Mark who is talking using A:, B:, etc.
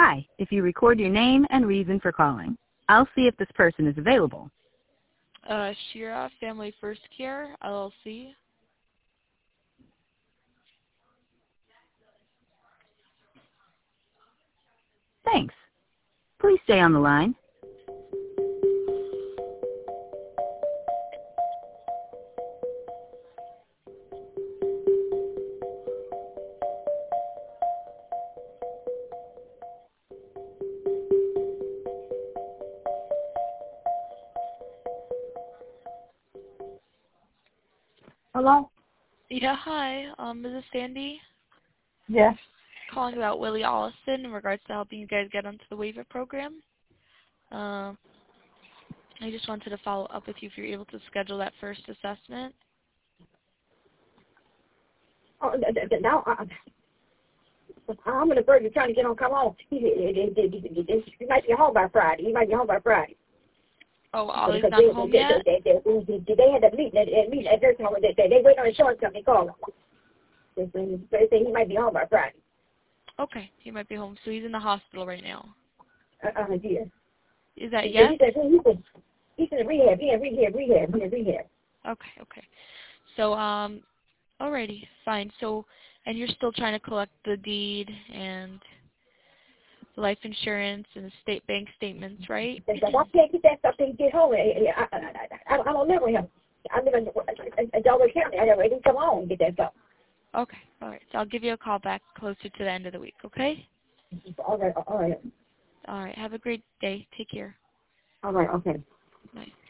A: by if you record your name and reason for calling. I'll see if this person is available.
B: Shira Family First Care, LLC.
A: Thanks. Please stay on the line.
C: Hello?
B: Yeah, hi. Is this Sandy?
C: Yes.
B: Calling about Willie Allison in regards to helping you guys get onto the waiver program. I just wanted to follow up with you if you're able to schedule that first assessment.
C: Oh, now I'm in the verge of trying to get on. Come on. He might be home by Friday.
B: Oh, Ollie's not home yet?
C: They had a meeting at nursing home. They wait on the insurance company to call him. They say he might be home by Friday.
B: Okay, he might be home. So he's in the hospital right now.
C: Yeah.
B: Is that yes?
C: He's in rehab. He's in rehab.
B: Okay. So, alrighty, fine. So, and you're still trying to collect the deed and the life insurance and the state bank statements, right?
C: I can't get that stuff till he get home. I don't live with him. I live in Delaware County. I didn't come home and get that stuff.
B: Okay, alright. So I'll give you a call back closer to the end of the week, okay?
C: All right.
B: Alright, have a great day. Take care.
C: All right, okay.
B: Bye.